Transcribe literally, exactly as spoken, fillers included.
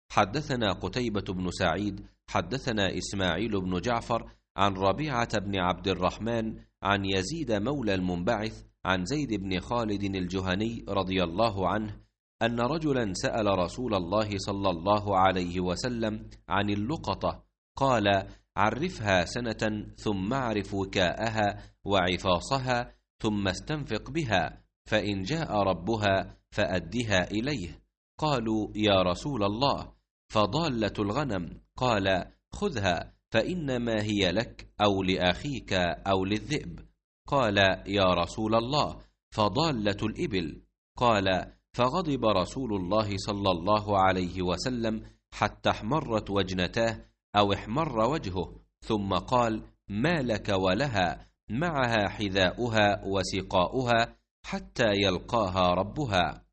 حدثنا قتيبة بن سعيد حدثنا إسماعيل بن جعفر عن ربيعة بن عبد الرحمن عن يزيد مولى المنبعث عن زيد بن خالد الجهني رضي الله عنه أن رجلا سأل رسول الله صلى الله عليه وسلم عن اللقطة، قال: عرفها سنة ثم اعرف وكاءها وعفاصها ثم استنفق بها، فإن جاء ربها فأدها إليه. قالوا: يا رسول الله، فضالة الغنم؟ قال: خذها فإنما هي لك أو لأخيك أو للذئب. قال: يا رسول الله، فضالة الإبل؟ قال: فغضب رسول الله صلى الله عليه وسلم حتى احمرت وجنتاه أو احمر وجهه، ثم قال: ما لك ولها؟ معها حذاؤها وسقاؤها حتى يلقاها ربها.